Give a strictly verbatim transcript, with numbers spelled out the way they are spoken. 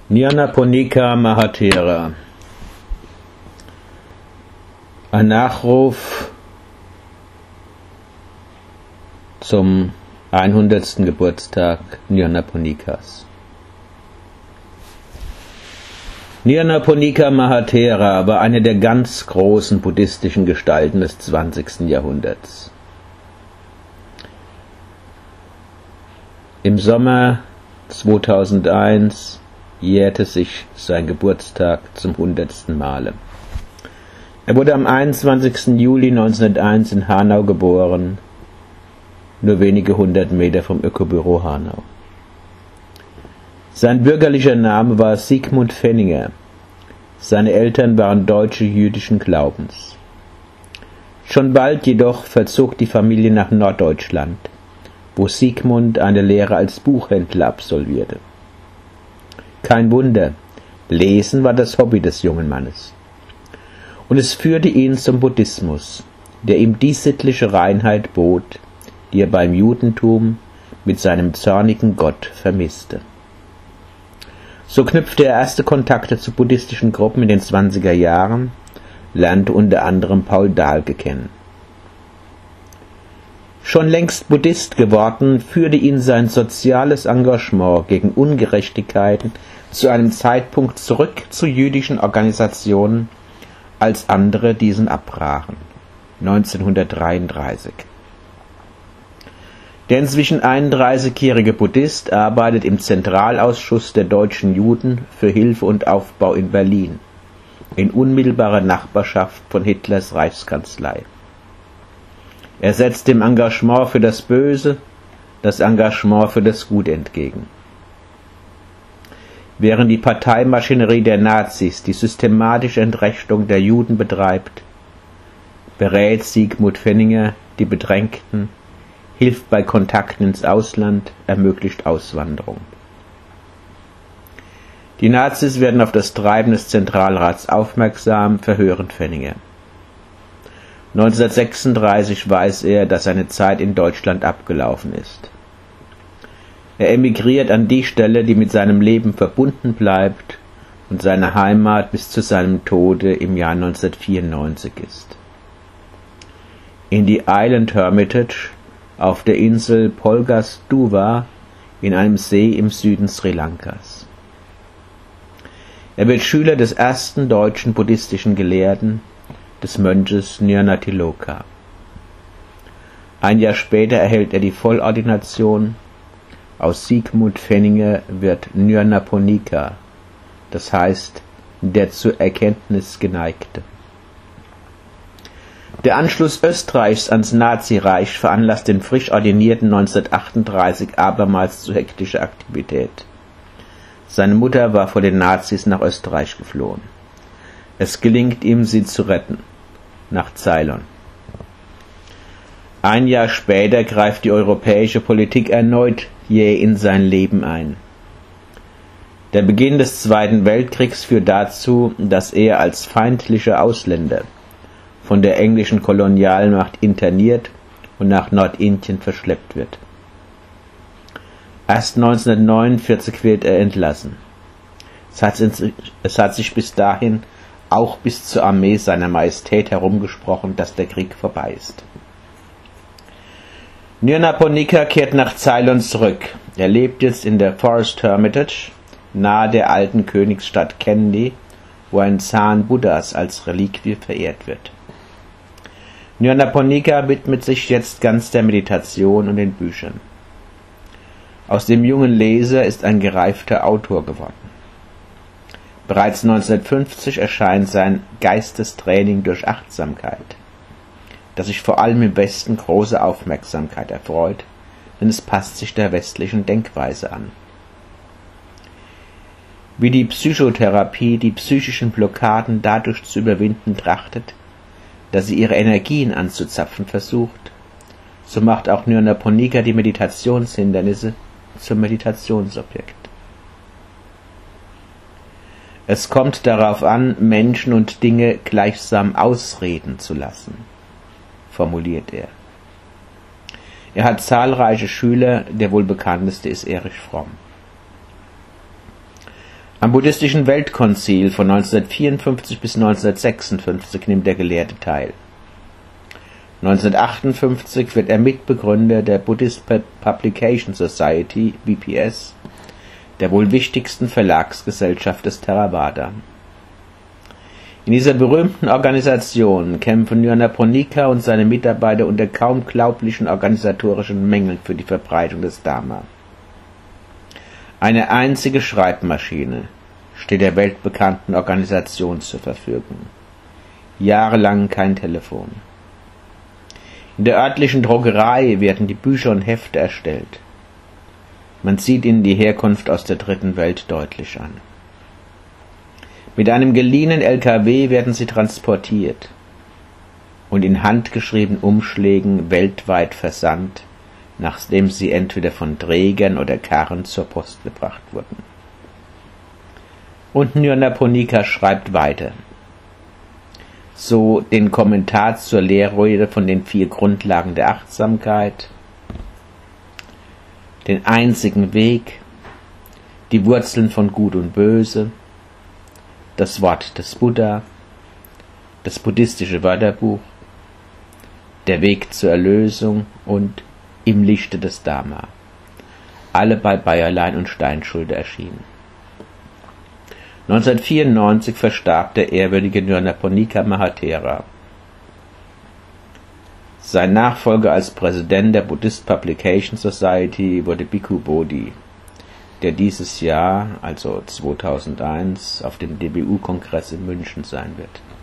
Nyanaponika Mahathera. Ein Nachruf zum hundertsten Geburtstag Nyanaponikas. Nyanaponika Mahathera war eine der ganz großen buddhistischen Gestalten des zwanzigsten Jahrhunderts. Im Sommer zweitausendeins jährte sich sein Geburtstag zum hundertsten Male. Er wurde am einundzwanzigsten Juli neunzehnhunderteins in Hanau geboren, nur wenige hundert Meter vom Ökobüro Hanau. Sein bürgerlicher Name war Sigmund Fenninger. Seine Eltern waren Deutsche jüdischen Glaubens. Schon bald jedoch verzog die Familie nach Norddeutschland, wo Sigmund eine Lehre als Buchhändler absolvierte. Kein Wunder, Lesen war das Hobby des jungen Mannes. Und es führte ihn zum Buddhismus, der ihm die sittliche Reinheit bot, die er beim Judentum mit seinem zornigen Gott vermisste. So knüpfte er erste Kontakte zu buddhistischen Gruppen in den zwanziger Jahren, lernte unter anderem Paul Dahlke kennen. Schon längst Buddhist geworden, führte ihn sein soziales Engagement gegen Ungerechtigkeiten zu einem Zeitpunkt zurück zu jüdischen Organisationen, als andere diesen abbrachen, neunzehnhundertdreiunddreißig. Der inzwischen einunddreißigjährige Buddhist arbeitet im Zentralausschuss der deutschen Juden für Hilfe und Aufbau in Berlin, in unmittelbarer Nachbarschaft von Hitlers Reichskanzlei. Er setzt dem Engagement für das Böse das Engagement für das Gute entgegen. Während die Parteimaschinerie der Nazis die systematische Entrechtung der Juden betreibt, berät Sigmund Fenninger die Bedrängten, hilft bei Kontakten ins Ausland, ermöglicht Auswanderung. Die Nazis werden auf das Treiben des Zentralrats aufmerksam, verhören Fenninger. neunzehnhundertsechsunddreißig weiß er, dass seine Zeit in Deutschland abgelaufen ist. Er emigriert an die Stelle, die mit seinem Leben verbunden bleibt und seine Heimat bis zu seinem Tode im Jahr neunzehnhundertvierundneunzig ist. In die Island Hermitage auf der Insel Polgas-Tuva in einem See im Süden Sri Lankas. Er wird Schüler des ersten deutschen buddhistischen Gelehrten, des Mönches Nyanatiloka. Ein Jahr später erhält er die Vollordination. Aus Sigmund Fenninger wird Nyanaponika, das heißt der zur Erkenntnis Geneigte. Der Anschluss Österreichs ans Nazireich veranlasst den frisch Ordinierten neunzehnhundertachtunddreißig abermals zu hektischer Aktivität. Seine Mutter war vor den Nazis nach Österreich geflohen. Es gelingt ihm, sie zu retten, nach Ceylon. Ein Jahr später greift die europäische Politik erneut jäh in sein Leben ein. Der Beginn des Zweiten Weltkriegs führt dazu, dass er als feindlicher Ausländer von der englischen Kolonialmacht interniert und nach Nordindien verschleppt wird. Erst neunzehnhundertneunundvierzig wird er entlassen. Es hat, es hat sich bis dahin auch bis zur Armee seiner Majestät herumgesprochen, dass der Krieg vorbei ist. Nyanaponika kehrt nach Ceylon zurück. Er lebt jetzt in der Forest Hermitage, nahe der alten Königsstadt Kandy, wo ein Zahn Buddhas als Reliquie verehrt wird. Nyanaponika widmet sich jetzt ganz der Meditation und den Büchern. Aus dem jungen Leser ist ein gereifter Autor geworden. Bereits neunzehnhundertfünfzig erscheint sein Geistestraining durch Achtsamkeit, das sich vor allem im Westen große Aufmerksamkeit erfreut, denn es passt sich der westlichen Denkweise an. Wie die Psychotherapie die psychischen Blockaden dadurch zu überwinden trachtet, dass sie ihre Energien anzuzapfen versucht, so macht auch Nyanaponika die Meditationshindernisse zum Meditationsobjekt. Es kommt darauf an, Menschen und Dinge gleichsam ausreden zu lassen, formuliert er. Er hat zahlreiche Schüler, der wohl bekannteste ist Erich Fromm. Am Buddhistischen Weltkonzil von neunzehnhundertvierundfünfzig bis neunzehnhundertsechsundfünfzig nimmt der Gelehrte teil. neunzehnhundertachtundfünfzig wird er Mitbegründer der Buddhist Publication Society, B P S, der wohl wichtigsten Verlagsgesellschaft des Theravada. In dieser berühmten Organisation kämpfen Nyanaponika und seine Mitarbeiter unter kaum glaublichen organisatorischen Mängeln für die Verbreitung des Dharma. Eine einzige Schreibmaschine steht der weltbekannten Organisation zur Verfügung. Jahrelang kein Telefon. In der örtlichen Druckerei werden die Bücher und Hefte erstellt. Man sieht ihnen die Herkunft aus der dritten Welt deutlich an. Mit einem geliehenen L K W werden sie transportiert und in handgeschriebenen Umschlägen weltweit versandt, nachdem sie entweder von Trägern oder Karren zur Post gebracht wurden. Und Nyanaponika schreibt weiter. So den Kommentar zur Lehrrede von den vier Grundlagen der Achtsamkeit, den einzigen Weg, die Wurzeln von Gut und Böse, das Wort des Buddha, das buddhistische Wörterbuch, der Weg zur Erlösung und Im Lichte des Dharma, alle bei Bayerlein und Steinschulde erschienen. neunzehnhundertvierundneunzig verstarb der ehrwürdige Nyanaponika Mahatera. Sein Nachfolger als Präsident der Buddhist Publication Society wurde Bhikkhu Bodhi, der dieses Jahr, also zweitausendeins, auf dem D B U-Kongress in München sein wird.